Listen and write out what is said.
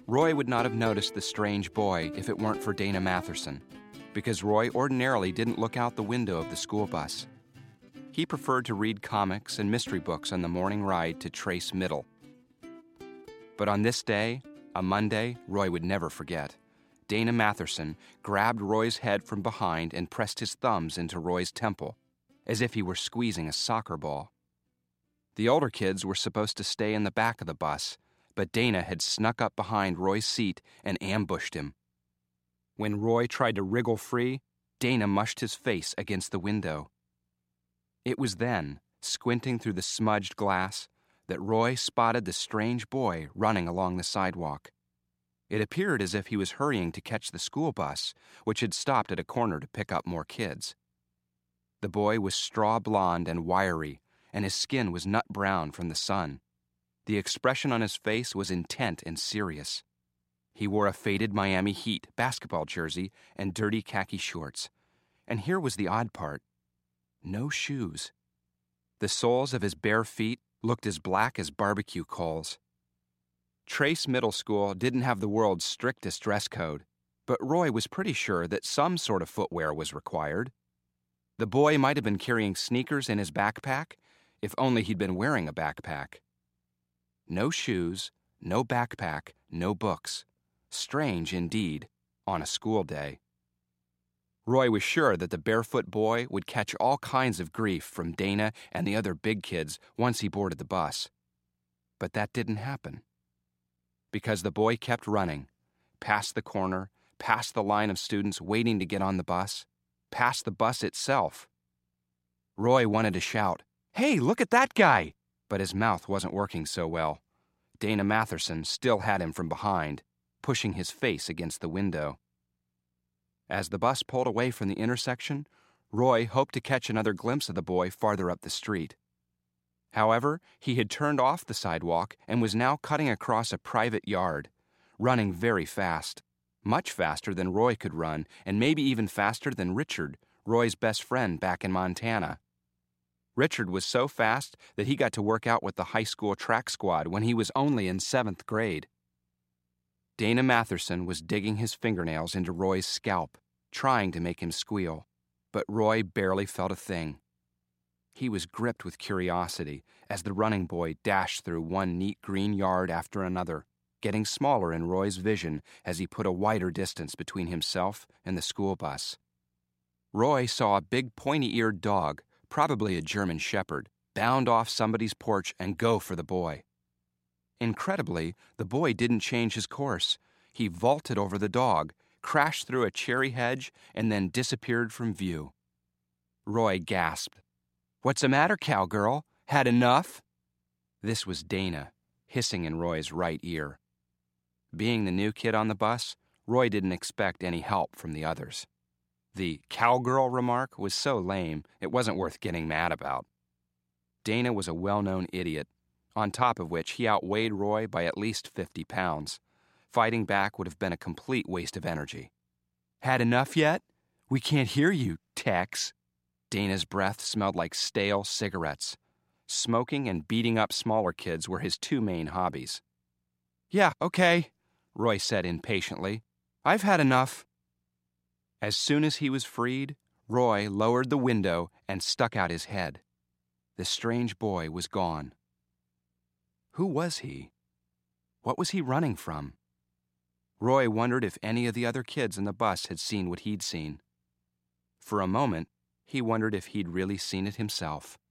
Roy would not have noticed the strange boy if it weren't for Dana Matherson, because Roy ordinarily didn't look out the window of the school bus. He preferred to read comics and mystery books on the morning ride to Trace Middle. But on this day, a Monday Roy would never forget, Dana Matherson grabbed Roy's head from behind and pressed his thumbs into Roy's temple, as if he were squeezing a soccer ball. The older kids were supposed to stay in the back of the bus, but Dana had snuck up behind Roy's seat and ambushed him. When Roy tried to wriggle free, Dana mushed his face against the window. It was then, squinting through the smudged glass, that Roy spotted the strange boy running along the sidewalk. It appeared as if he was hurrying to catch the school bus, which had stopped at a corner to pick up more kids. The boy was straw blonde and wiry, and his skin was nut brown from the sun. The expression on his face was intent and serious. He wore a faded Miami Heat basketball jersey and dirty khaki shorts. And here was the odd part. No shoes. The soles of his bare feet looked as black as barbecue coals. Trace Middle School didn't have the world's strictest dress code, but Roy was pretty sure that some sort of footwear was required. The boy might have been carrying sneakers in his backpack, if only he'd been wearing a backpack. No shoes, no backpack, no books. Strange indeed, on a school day. Roy was sure that the barefoot boy would catch all kinds of grief from Dana and the other big kids once he boarded the bus. But that didn't happen. Because the boy kept running, past the corner, past the line of students waiting to get on the bus, past the bus itself. Roy wanted to shout, "Hey, look at that guy!" But his mouth wasn't working so well. Dana Matherson still had him from behind, pushing his face against the window. As the bus pulled away from the intersection, Roy hoped to catch another glimpse of the boy farther up the street. However, he had turned off the sidewalk and was now cutting across a private yard, running very fast, much faster than Roy could run, and maybe even faster than Richard, Roy's best friend back in Montana. Richard was so fast that he got to work out with the high school track squad when he was only in 7th grade. Dana Matherson was digging his fingernails into Roy's scalp, trying to make him squeal, but Roy barely felt a thing. He was gripped with curiosity as the running boy dashed through one neat green yard after another, getting smaller in Roy's vision as he put a wider distance between himself and the school bus. Roy saw a big pointy-eared dog, probably a German shepherd, bound off somebody's porch and go for the boy. Incredibly, the boy didn't change his course. He vaulted over the dog, crashed through a cherry hedge, and then disappeared from view. Roy gasped. "What's the matter, cowgirl? Had enough?" This was Dana, hissing in Roy's right ear. Being the new kid on the bus, Roy didn't expect any help from the others. The cowgirl remark was so lame, it wasn't worth getting mad about. Dana was a well-known idiot, on top of which he outweighed Roy by at least 50 pounds. Fighting back would have been a complete waste of energy. "Had enough yet? We can't hear you, Tex." Dana's breath smelled like stale cigarettes. Smoking and beating up smaller kids were his two main hobbies. "Yeah, okay," Roy said impatiently. "I've had enough." As soon as he was freed, Roy lowered the window and stuck out his head. The strange boy was gone. Who was he? What was he running from? Roy wondered if any of the other kids in the bus had seen what he'd seen. For a moment, he wondered if he'd really seen it himself.